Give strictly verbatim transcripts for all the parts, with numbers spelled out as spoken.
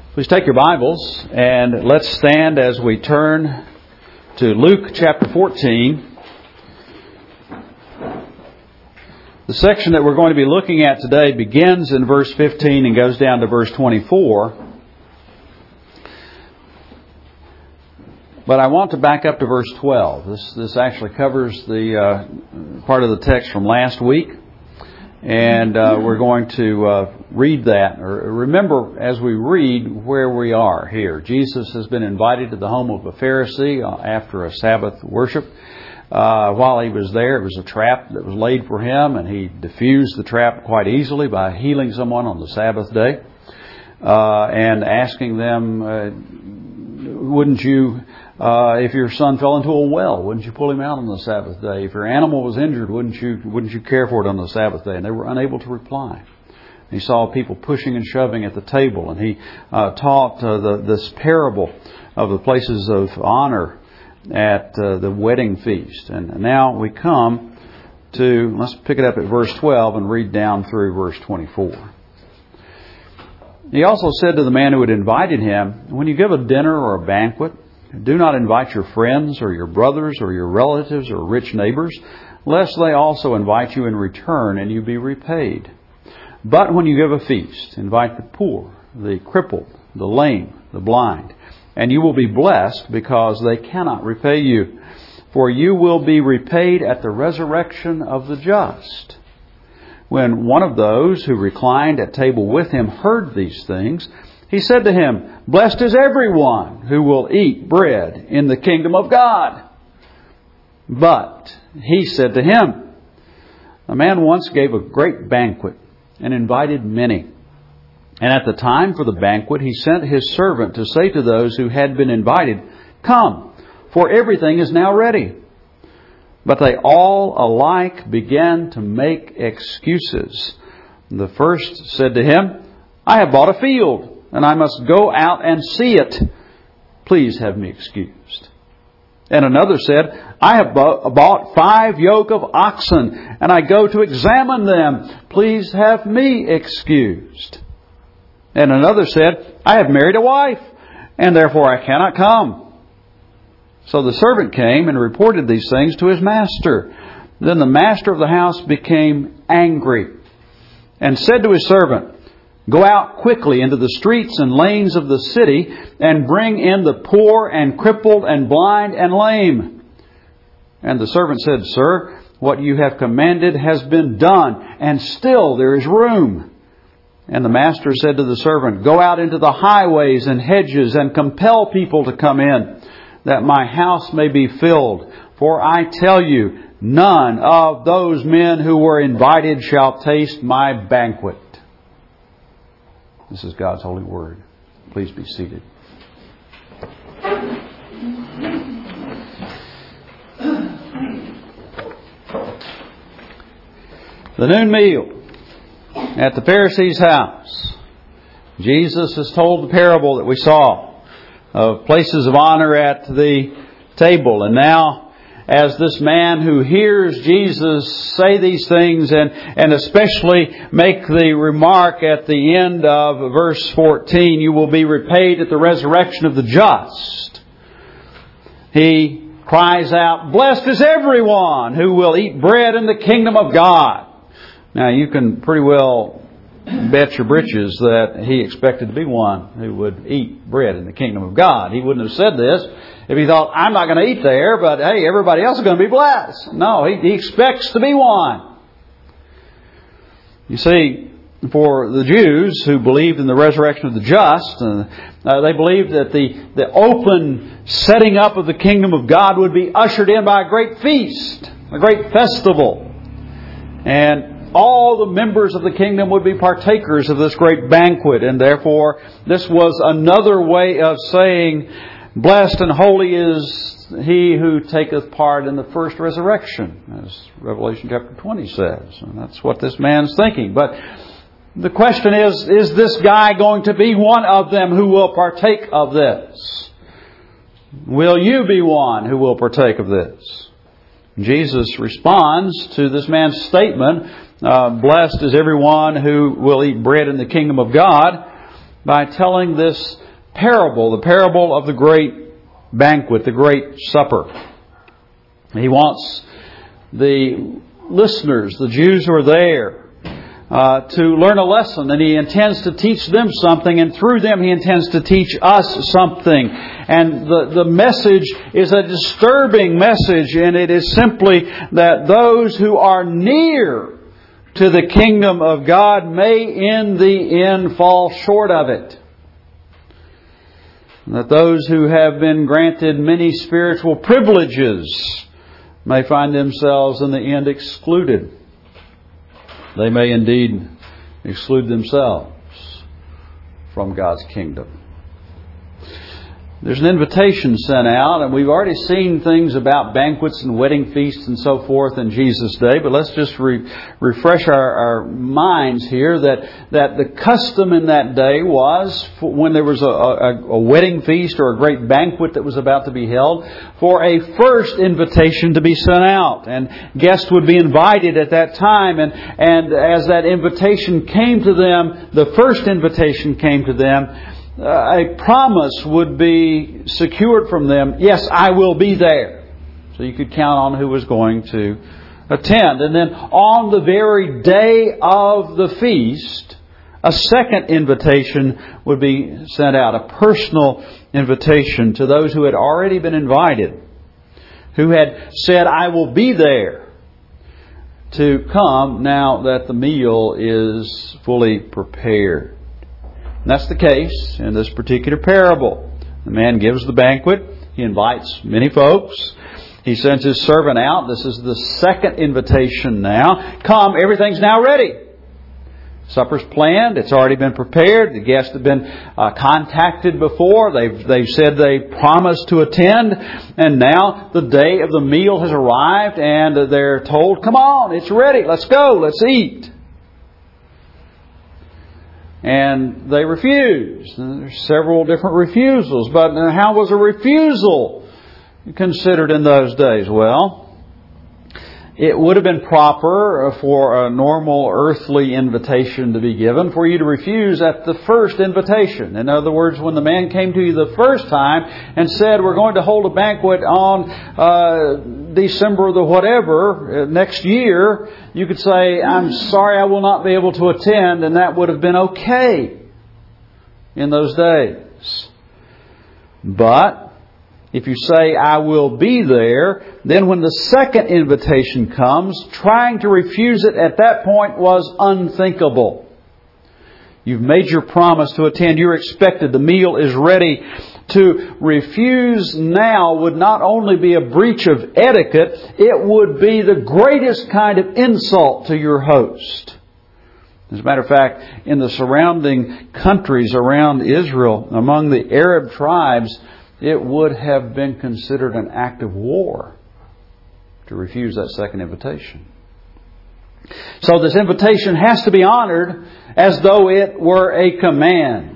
Please take your Bibles and let's stand as we turn to Luke chapter fourteen. The section that we're going to be looking at today begins in verse fifteen and goes down to verse twenty-four. But I want to back up to verse twelve. This this actually covers the uh, part of the text from last week. And uh, we're going to uh, read that. Remember, as we read, where we are here. Jesus has been invited to the home of a Pharisee after a Sabbath worship. Uh, while he was there, it was a trap that was laid for him, and he diffused the trap quite easily by healing someone on the Sabbath day uh, and asking them, uh, wouldn't you... Uh, if your son fell into a well, wouldn't you pull him out on the Sabbath day? If your animal was injured, wouldn't you wouldn't you care for it on the Sabbath day? And they were unable to reply. He saw people pushing and shoving at the table, and he uh, taught uh, the, this parable of the places of honor at uh, the wedding feast. And now we come to, let's pick it up at verse twelve and read down through verse twenty-four. He also said to the man who had invited him, when you give a dinner or a banquet, do not invite your friends or your brothers or your relatives or rich neighbors, lest they also invite you in return and you be repaid. But when you give a feast, invite the poor, the crippled, the lame, the blind, and you will be blessed because they cannot repay you. For you will be repaid at the resurrection of the just. When one of those who reclined at table with him heard these things, he said to him, blessed is everyone who will eat bread in the kingdom of God. But he said to him, a man once gave a great banquet and invited many. And at the time for the banquet, he sent his servant to say to those who had been invited, come, for everything is now ready. But they all alike began to make excuses. The first said to him, I have bought a field, and I must go out and see it. Please have me excused. And another said, I have bought five yoke of oxen, and I go to examine them. Please have me excused. And another said, I have married a wife, and therefore I cannot come. So the servant came and reported these things to his master. Then the master of the house became angry and said to his servant, go out quickly into the streets and lanes of the city and bring in the poor and crippled and blind and lame. And the servant said, sir, what you have commanded has been done, and still there is room. And the master said to the servant, go out into the highways and hedges and compel people to come in, that my house may be filled. For I tell you, none of those men who were invited shall taste my banquet. This is God's holy word. Please be seated. The noon meal at the Pharisee's house. Jesus has told the parable that we saw of places of honor at the table. And now, as this man who hears Jesus say these things and, and especially make the remark at the end of verse fourteen, you will be repaid at the resurrection of the just. He cries out, blessed is everyone who will eat bread in the kingdom of God. Now you can pretty well bet your britches that he expected to be one who would eat bread in the kingdom of God. He wouldn't have said this if he thought, I'm not going to eat there, but hey, everybody else is going to be blessed. No, he, he expects to be one. You see, for the Jews who believed in the resurrection of the just, uh, uh, they believed that the, the open setting up of the kingdom of God would be ushered in by a great feast, a great festival. And all the members of the kingdom would be partakers of this great banquet. And therefore, this was another way of saying, blessed and holy is he who taketh part in the first resurrection, as Revelation chapter twenty says. And that's what this man's thinking. But the question is, is this guy going to be one of them who will partake of this? Will you be one who will partake of this? Jesus responds to this man's statement, uh, blessed is everyone who will eat bread in the kingdom of God, by telling this parable, the parable of the great banquet, the great supper. He wants the listeners, the Jews who are there, uh, to learn a lesson, and He intends to teach them something, and through them He intends to teach us something. And the, the message is a disturbing message, and it is simply that those who are near to the kingdom of God may in the end fall short of it. That those who have been granted many spiritual privileges may find themselves in the end excluded. They may indeed exclude themselves from God's kingdom. There's an invitation sent out, and we've already seen things about banquets and wedding feasts and so forth in Jesus' day, but let's just re- refresh our, our minds here that, that the custom in that day was, when there was a, a, a wedding feast or a great banquet that was about to be held, for a first invitation to be sent out. And guests would be invited at that time, and, and as that invitation came to them, the first invitation came to them, Uh, a promise would be secured from them. Yes, I will be there. So you could count on who was going to attend. And then on the very day of the feast, a second invitation would be sent out. A personal invitation to those who had already been invited, who had said, I will be there, to come now that the meal is fully prepared. And that's the case in this particular parable. The man gives the banquet. He invites many folks. He sends his servant out. This is the second invitation now. Come, everything's now ready. Supper's planned. It's already been prepared. The guests have been uh, contacted before. They've, they've said they promised to attend. And now the day of the meal has arrived, and they're told, come on, it's ready. Let's go. Let's eat. And they refused. And there's several different refusals. But how was a refusal considered in those days? Well, it would have been proper for a normal earthly invitation to be given for you to refuse at the first invitation. In other words, when the man came to you the first time and said, we're going to hold a banquet on uh, December the whatever, uh, next year, you could say, I'm sorry, I will not be able to attend, and that would have been okay in those days. But if you say, I will be there, then when the second invitation comes, trying to refuse it at that point was unthinkable. You've made your promise to attend. You're expected. The meal is ready. To refuse now would not only be a breach of etiquette, it would be the greatest kind of insult to your host. As a matter of fact, in the surrounding countries around Israel, among the Arab tribes, it would have been considered an act of war to refuse that second invitation. So this invitation has to be honored as though it were a command.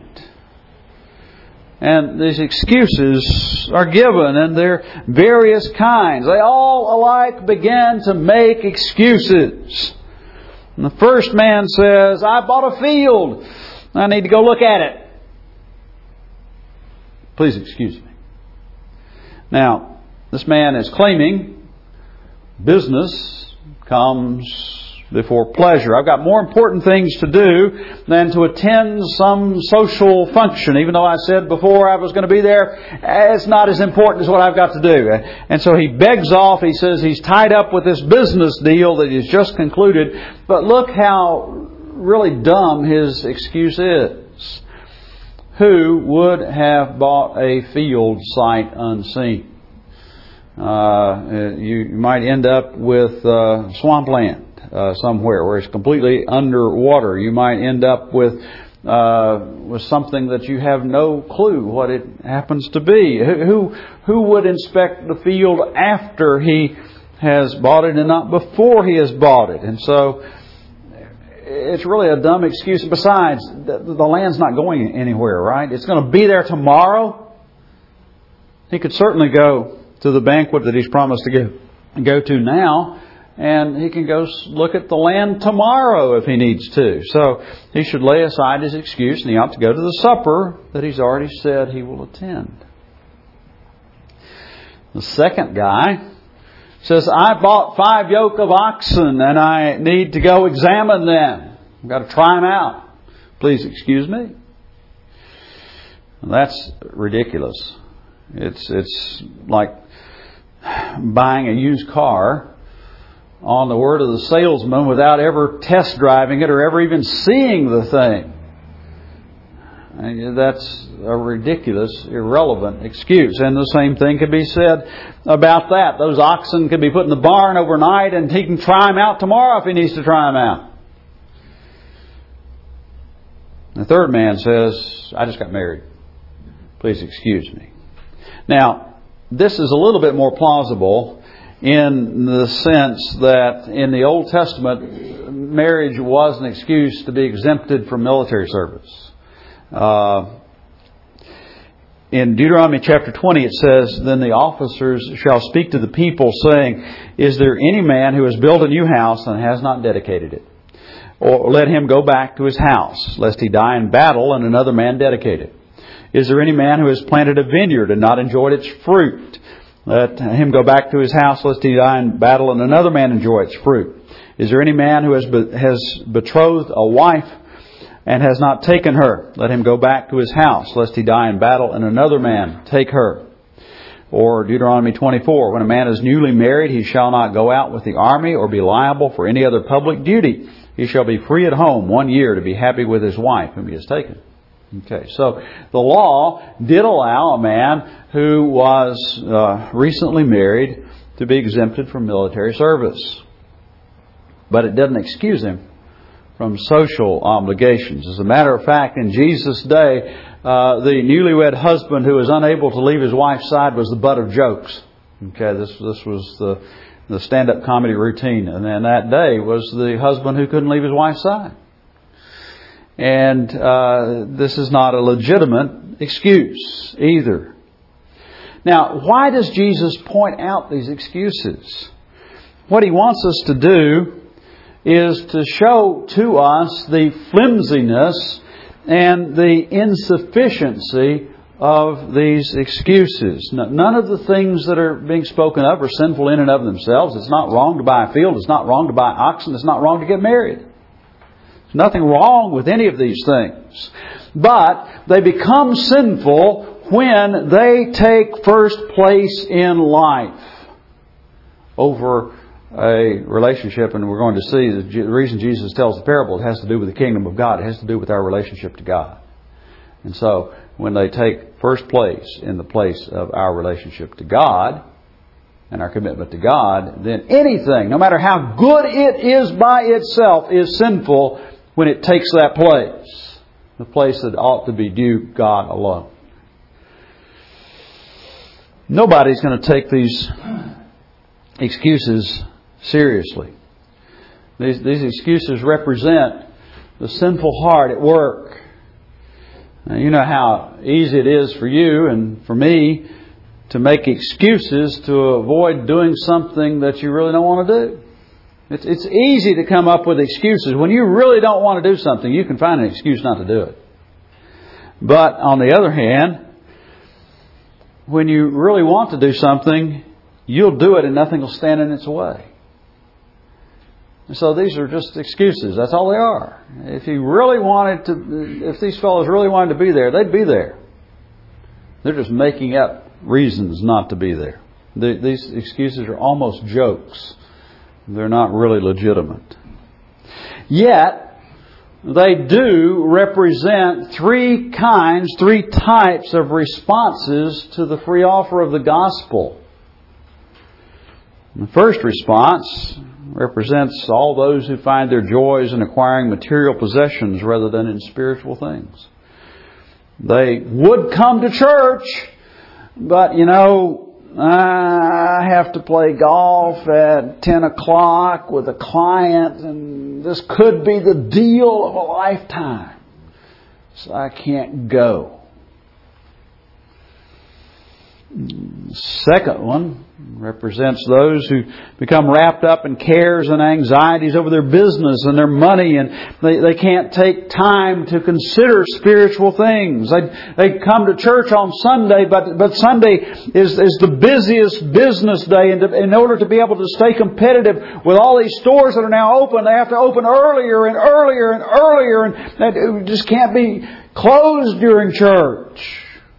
And these excuses are given, and they're various kinds. They all alike begin to make excuses. And the first man says, I bought a field. I need to go look at it. Please excuse me. Now, this man is claiming business comes before pleasure. I've got more important things to do than to attend some social function. Even though I said before I was going to be there, it's not as important as what I've got to do. And so he begs off. He says he's tied up with this business deal that he's just concluded. But look how really dumb his excuse is. Who would have bought a field sight unseen? Uh, you might end up with uh, swampland. Uh, somewhere where it's completely underwater. You might end up with uh, with something that you have no clue what it happens to be. Who who would inspect the field after he has bought it and not before he has bought it? And so it's really a dumb excuse. Besides, the, the land's not going anywhere, right? It's going to be there tomorrow. He could certainly go to the banquet that he's promised to go, go to now and he can go look at the land tomorrow if he needs to. So he should lay aside his excuse, and he ought to go to the supper that he's already said he will attend. The second guy says, I bought five yoke of oxen and I need to go examine them. I've got to try them out. Please excuse me. That's ridiculous. It's it's like buying a used car on the word of the salesman without ever test driving it or ever even seeing the thing. And that's a ridiculous, irrelevant excuse. And the same thing could be said about that. Those oxen could be put in the barn overnight and he can try them out tomorrow if he needs to try them out. The third man says, I just got married. Please excuse me. Now, this is a little bit more plausible in the sense that in the Old Testament, marriage was an excuse to be exempted from military service. Uh, in Deuteronomy chapter twenty, it says, Then the officers shall speak to the people, saying, Is there any man who has built a new house and has not dedicated it? Or let him go back to his house, lest he die in battle and another man dedicate it. Is there any man who has planted a vineyard and not enjoyed its fruit? Let him go back to his house, lest he die in battle and another man enjoy its fruit. Is there any man who has be- has betrothed a wife and has not taken her? Let him go back to his house, lest he die in battle and another man take her. Or Deuteronomy twenty-four, when a man is newly married, he shall not go out with the army or be liable for any other public duty. He shall be free at home one year to be happy with his wife whom he has taken. Okay, so the law did allow a man who was uh, recently married to be exempted from military service. But it doesn't excuse him from social obligations. As a matter of fact, in Jesus' day, uh, the newlywed husband who was unable to leave his wife's side was the butt of jokes. Okay, this this was the the stand-up comedy routine, and then that day was the husband who couldn't leave his wife's side. And uh, this is not a legitimate excuse either. Now, why does Jesus point out these excuses? What he wants us to do is to show to us the flimsiness and the insufficiency of these excuses. None of the things that are being spoken of are sinful in and of themselves. It's not wrong to buy a field. It's not wrong to buy oxen. It's not wrong to get married. There's nothing wrong with any of these things. But they become sinful when they take first place in life over a relationship. And we're going to see the reason Jesus tells the parable, it has to do with the kingdom of God. It has to do with our relationship to God. And so when they take first place in the place of our relationship to God and our commitment to God, then anything, no matter how good it is by itself, is sinful when it takes that place. The place that ought to be due God alone. Nobody's going to take these excuses seriously. These, these excuses represent the sinful heart at work. Now, you know how easy it is for you and for me to make excuses to avoid doing something that you really don't want to do. It's, it's easy to come up with excuses. When you really don't want to do something, you can find an excuse not to do it. But on the other hand, when you really want to do something, you'll do it and nothing will stand in its way. And so these are just excuses. That's all they are. If you really wanted to, if these fellows really wanted to be there, they'd be there. They're just making up reasons not to be there. The, these excuses are almost jokes. They're not really legitimate. Yet, they do represent three kinds, three types of responses to the free offer of the gospel. The first response represents all those who find their joys in acquiring material possessions rather than in spiritual things. They would come to church, but you know, I have to play golf at ten o'clock with a client, and this could be the deal of a lifetime, so I can't go. Second one represents those who become wrapped up in cares and anxieties over their business and their money, and they, they can't take time to consider spiritual things. They they come to church on Sunday, but but Sunday is, is the busiest business day, and to, in order to be able to stay competitive with all these stores that are now open, they have to open earlier and earlier and earlier, and it just can't be closed during church.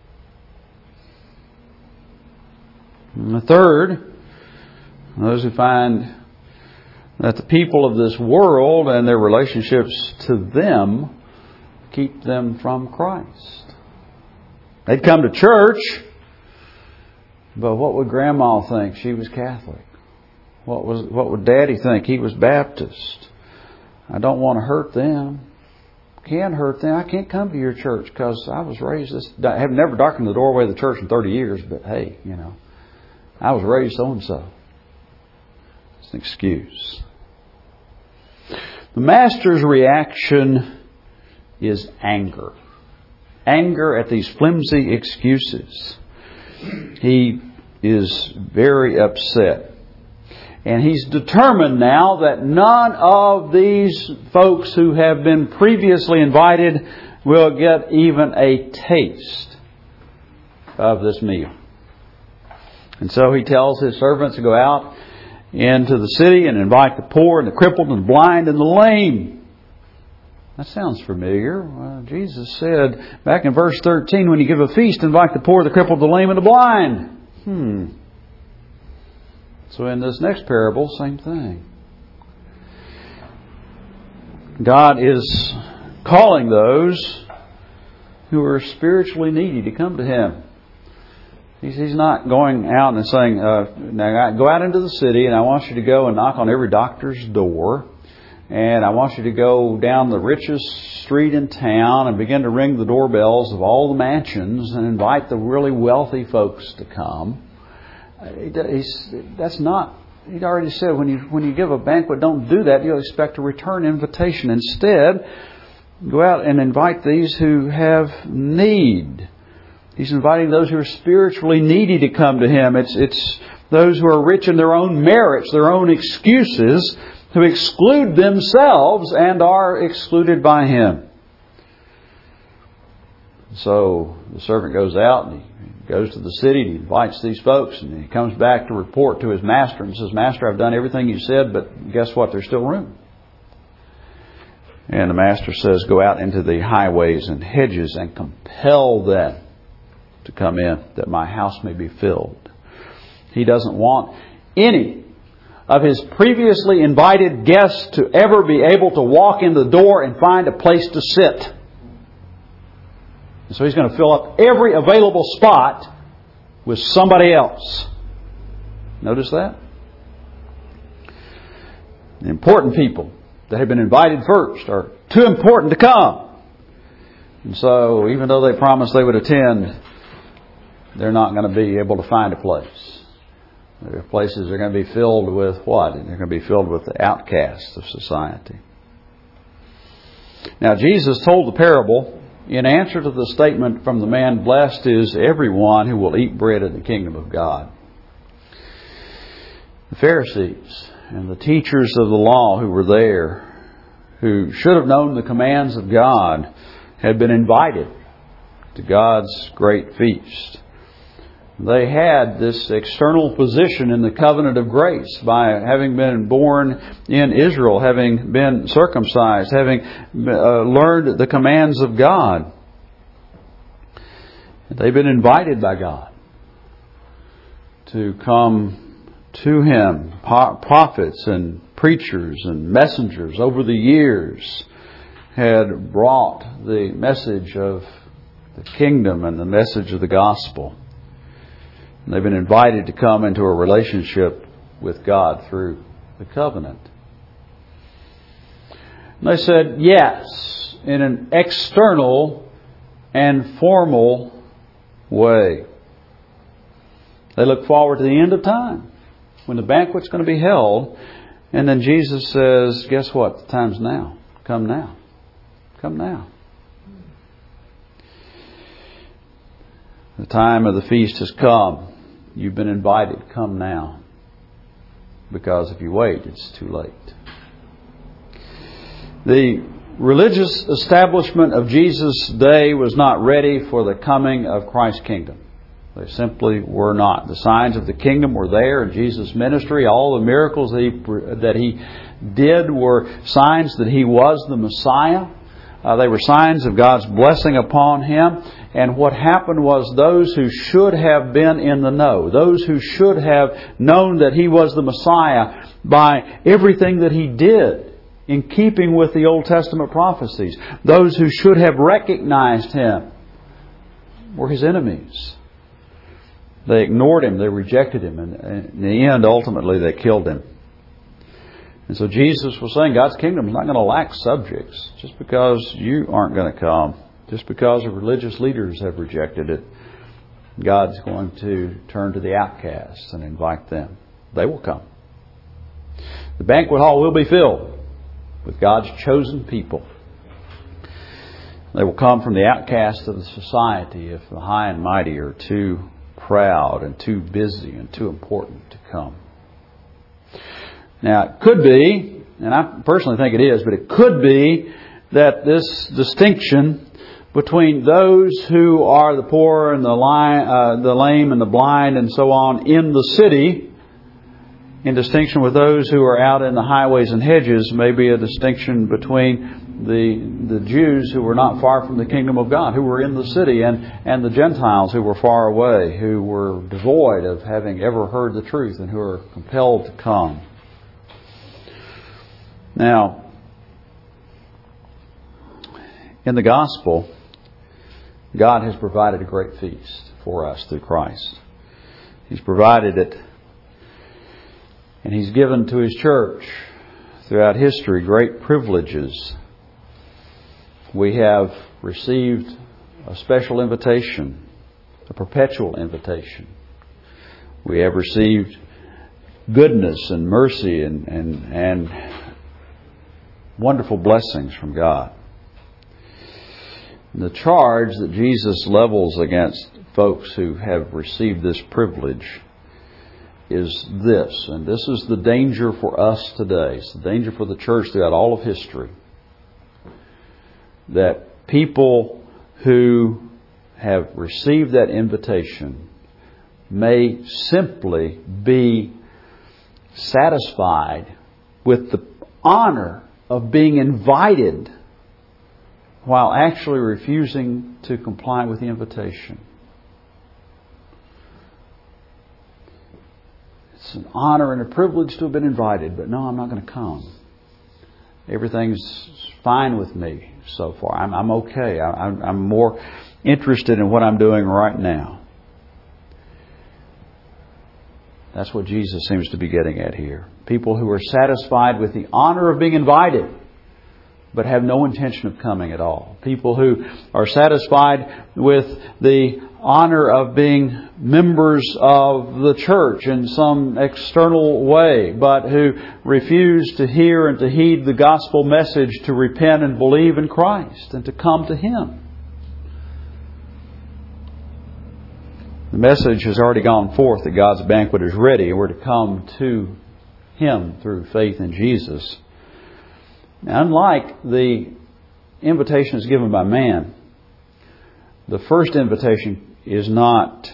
And the third, those who find that the people of this world and their relationships to them keep them from Christ. They'd come to church, but what would Grandma think? She was Catholic. What was what would Daddy think? He was Baptist. I don't want to hurt them. Can't hurt them. I can't come to your church because I was raised this. I have never darkened the doorway of the church in thirty years, but hey, you know. I was raised so-and-so. It's an excuse. The Master's reaction is anger. Anger at these flimsy excuses. He is very upset. And he's determined now that none of these folks who have been previously invited will get even a taste of this meal. And so he tells his servants to go out into the city and invite the poor and the crippled and the blind and the lame. That sounds familiar. Well, Jesus said back in verse thirteen, when you give a feast, invite the poor, the crippled, the lame, and the blind. Hmm. So in this next parable, same thing. God is calling those who are spiritually needy to come to Him. He's not going out and saying, uh, now go out into the city and I want you to go and knock on every doctor's door. And I want you to go down the richest street in town and begin to ring the doorbells of all the mansions and invite the really wealthy folks to come. He's, that's not, he'd already said when you, when you give a banquet, don't do that. You'll expect a return invitation. Instead, go out and invite these who have need. He's inviting those who are spiritually needy to come to Him. It's it's those who are rich in their own merits, their own excuses, who exclude themselves and are excluded by Him. So the servant goes out and he goes to the city and he invites these folks, and he comes back to report to his master and says, Master, I've done everything you said, but guess what? There's still room. And the master says, go out into the highways and hedges and compel them to come in, that my house may be filled. He doesn't want any of his previously invited guests to ever be able to walk in the door and find a place to sit. And so he's going to fill up every available spot with somebody else. Notice that? The important people that have been invited first are too important to come. And so even though they promised they would attend, they're not going to be able to find a place. Their places are going to be filled with what? They're going to be filled with the outcasts of society. Now, Jesus told the parable in answer to the statement from the man, blessed is everyone who will eat bread in the kingdom of God. The Pharisees and the teachers of the law who were there, who should have known the commands of God, had been invited to God's great feast. They had this external position in the covenant of grace by having been born in Israel, having been circumcised, having uh, learned the commands of God. They've been invited by God to come to Him. Prophets and preachers and messengers over the years had brought the message of the kingdom and the message of the gospel. They've been invited to come into a relationship with God through the covenant. And they said yes in an external and formal way. They look forward to the end of time when the banquet's going to be held. And then Jesus says, guess what? The time's now. Come now. Come now. The time of the feast has come. you've been invited. Come now. Because if you wait, it's too late. The religious establishment of Jesus' day was not ready for the coming of Christ's kingdom. They simply were not. The signs of the kingdom were there in Jesus' ministry. All the miracles that he, that he did were signs that He was the Messiah. Uh, they were signs of God's blessing upon Him. And what happened was those who should have been in the know, those who should have known that He was the Messiah by everything that He did, in keeping with the Old Testament prophecies, those who should have recognized Him were His enemies. They ignored Him, they rejected Him, and in the end, ultimately, they killed Him. And so Jesus was saying God's kingdom is not going to lack subjects just because you aren't going to come, just because the religious leaders have rejected it. God's going to turn to the outcasts and invite them. They will come. The banquet hall will be filled with God's chosen people. They will come from the outcasts of the society if the high and mighty are too proud and too busy and too important to come. Now, it could be, and I personally think it is, but it could be that this distinction between those who are the poor and the, li- uh, the lame and the blind and so on in the city, in distinction with those who are out in the highways and hedges, may be a distinction between the the Jews who were not far from the kingdom of God, who were in the city, and, and the Gentiles who were far away, who were devoid of having ever heard the truth and who are compelled to come. Now, in the gospel, God has provided a great feast for us through Christ. He's provided it, and He's given to His church throughout history great privileges. We have received a special invitation, a perpetual invitation. We have received goodness and mercy and, and, and wonderful blessings from God. The charge that Jesus levels against folks who have received this privilege is this, and this is the danger for us today. It's the danger for the church throughout all of history. That people who have received that invitation may simply be satisfied with the honor of being invited while actually refusing to comply with the invitation. It's an honor and a privilege to have been invited, but no, I'm not going to come. Everything's fine with me so far. I'm, I'm okay. I, I'm, I'm more interested in what I'm doing right now. That's what Jesus seems to be getting at here. People who are satisfied with the honor of being invited, but have no intention of coming at all. People who are satisfied with the honor of being members of the church in some external way, but who refuse to hear and to heed the gospel message to repent and believe in Christ and to come to Him. The message has already gone forth that God's banquet is ready. We're to come to Him through faith in Jesus. Now, unlike the invitation is given by man, the first invitation is not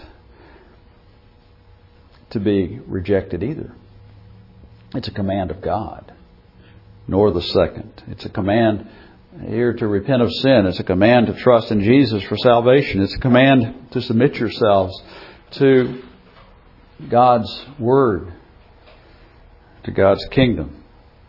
to be rejected either. It's a command of God, nor the second. It's a command here to repent of sin. It's a command to trust in Jesus for salvation. It's a command to submit yourselves to God's Word, to God's kingdom.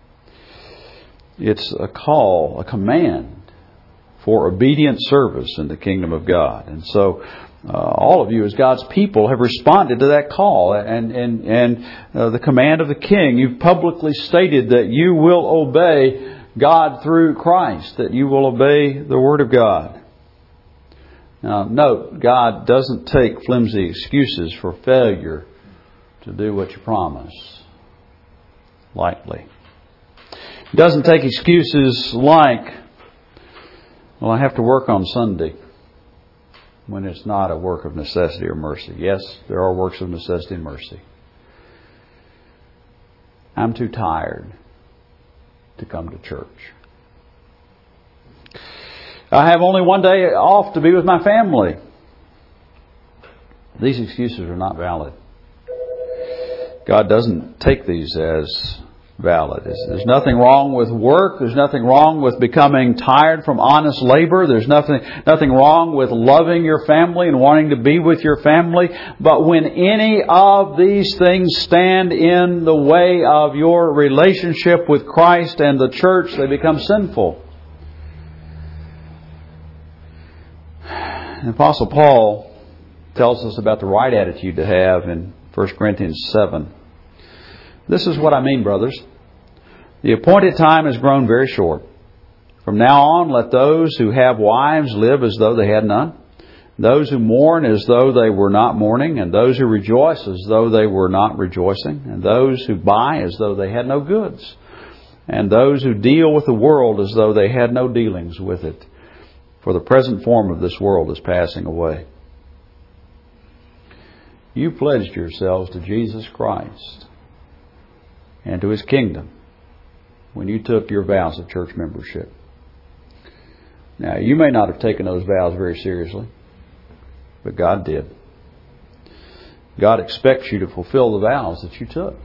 It's a call, a command for obedient service in the kingdom of God. And so uh, all of you as God's people have responded to that call and, and, and uh, the command of the King. You've publicly stated that you will obey God through Christ, that you will obey the Word of God. Now, note, God doesn't take flimsy excuses for failure to do what you promise lightly. He doesn't take excuses like, well, I have to work on Sunday. when it's not a work of necessity or mercy. Yes, there are works of necessity and mercy. I'm too tired to come to church. I have only one day off to be with my family. These excuses are not valid. God doesn't take these as valid. There's nothing wrong with work. There's nothing wrong with becoming tired from honest labor. There's nothing nothing wrong with loving your family and wanting to be with your family. But when any of these things stand in the way of your relationship with Christ and the church, they become sinful. The Apostle Paul tells us about the right attitude to have in First Corinthians seven. This is what I mean, brothers. The appointed time has grown very short. From now on, let those who have wives live as though they had none. Those who mourn as though they were not mourning. And those who rejoice as though they were not rejoicing. And those who buy as though they had no goods. And those who deal with the world as though they had no dealings with it. For the present form of this world is passing away. You pledged yourselves to Jesus Christ and to His kingdom when you took your vows of church membership. Now, you may not have taken those vows very seriously, but God did. God expects you to fulfill the vows that you took.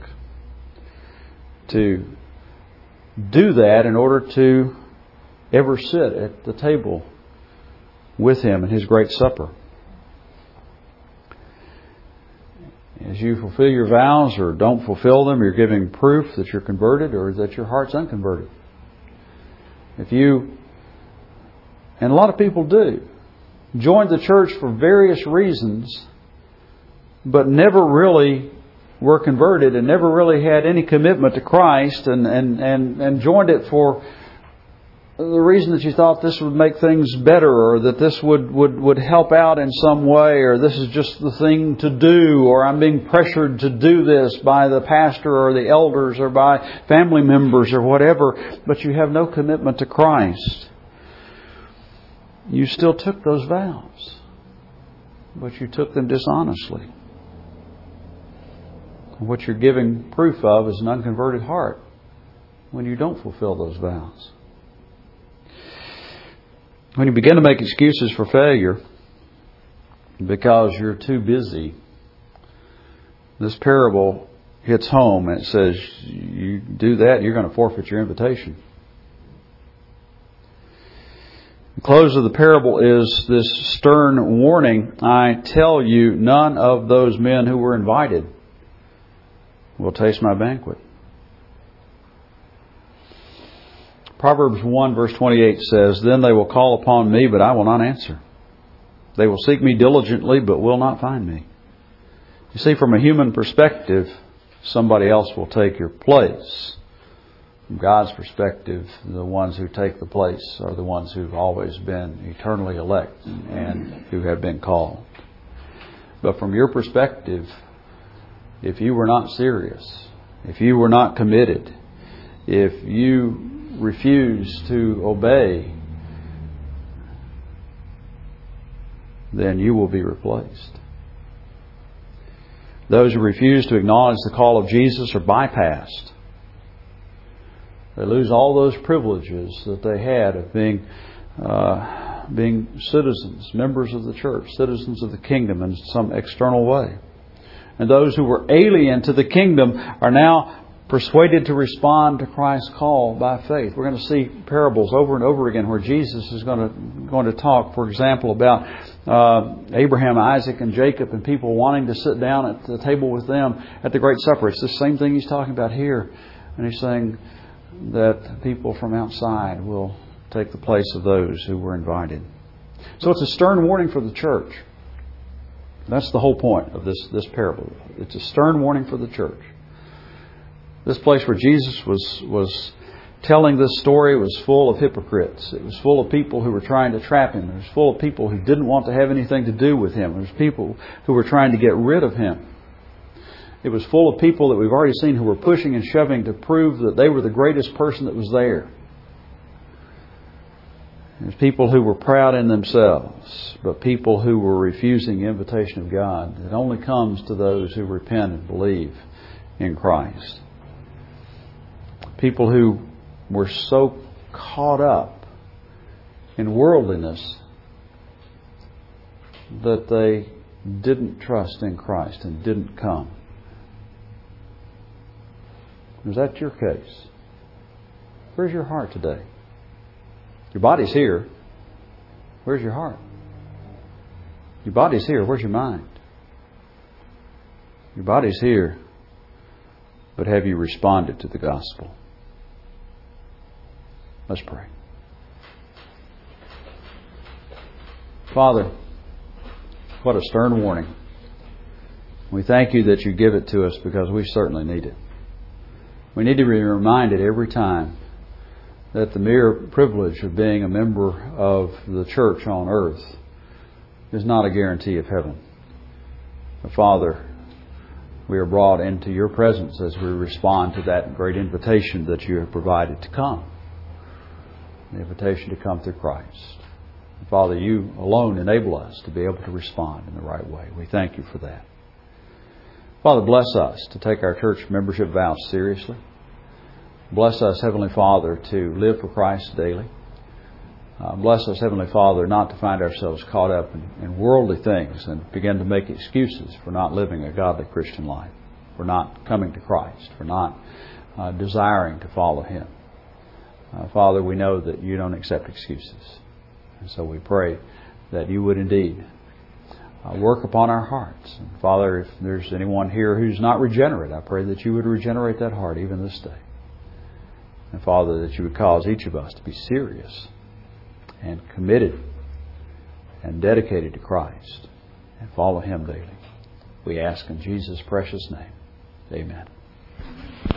To do that in order to ever sit at the table with Him in His great supper. As you fulfill your vows or don't fulfill them, you're giving proof that you're converted or that your heart's unconverted. If you, and a lot of people do, join the church for various reasons, but never really were converted and never really had any commitment to Christ and, and, and, and joined it for the reason that you thought this would make things better or that this would, would, would help out in some way or this is just the thing to do or I'm being pressured to do this by the pastor or the elders or by family members or whatever, but you have no commitment to Christ. You still took those vows, but you took them dishonestly. What you're giving proof of is an unconverted heart when you don't fulfill those vows. When you begin to make excuses for failure because you're too busy, this parable hits home and it says, you do that, you're going to forfeit your invitation. The close of the parable is this stern warning. I tell you, none of those men who were invited will taste my banquet. Proverbs one verse twenty-eight says, Then they will call upon me, but I will not answer. They will seek me diligently, but will not find me. You see, from a human perspective, somebody else will take your place. From God's perspective, the ones who take the place are the ones who've always been eternally elect and who have been called. But from your perspective, if you were not serious, if you were not committed, if you refuse to obey, then you will be replaced. Those who refuse to acknowledge the call of Jesus are bypassed. They lose all those privileges that they had of being uh, being citizens, members of the church, citizens of the kingdom in some external way. And those who were alien to the kingdom are now persuaded to respond to Christ's call by faith. We're going to see parables over and over again where Jesus is going to going to talk, for example, about uh, Abraham, Isaac, and Jacob and people wanting to sit down at the table with them at the Great Supper. It's the same thing he's talking about here. And he's saying that people from outside will take the place of those who were invited. So it's a stern warning for the church. That's the whole point of this, this parable. It's a stern warning for the church. This place where Jesus was was telling this story was full of hypocrites. It was full of people who were trying to trap Him. It was full of people who didn't want to have anything to do with Him. It was people who were trying to get rid of Him. It was full of people that we've already seen who were pushing and shoving to prove that they were the greatest person that was there. There's people who were proud in themselves, but people who were refusing the invitation of God. It only comes to those who repent and believe in Christ. People who were so caught up in worldliness that they didn't trust in Christ and didn't come. Is that your case? Where's your heart today? Your body's here. Where's your heart? Your body's here. Where's your mind? Your body's here. But have you responded to the gospel? Let's pray. Father, what a stern warning. We thank you that you give it to us because we certainly need it. We need to be reminded every time that the mere privilege of being a member of the church on earth is not a guarantee of heaven. But Father, we are brought into your presence as we respond to that great invitation that you have provided to come. The invitation to come through Christ. And Father, you alone enable us to be able to respond in the right way. We thank you for that. Father, bless us to take our church membership vows seriously. Bless us, Heavenly Father, to live for Christ daily. Uh, bless us, Heavenly Father, not to find ourselves caught up in, in worldly things and begin to make excuses for not living a godly Christian life, for not coming to Christ, for not uh, desiring to follow Him. Uh, Father, we know that you don't accept excuses. And so we pray that you would indeed uh, work upon our hearts. And Father, if there's anyone here who's not regenerate, I pray that you would regenerate that heart even this day. And Father, that you would cause each of us to be serious and committed and dedicated to Christ and follow Him daily. We ask in Jesus' precious name. Amen.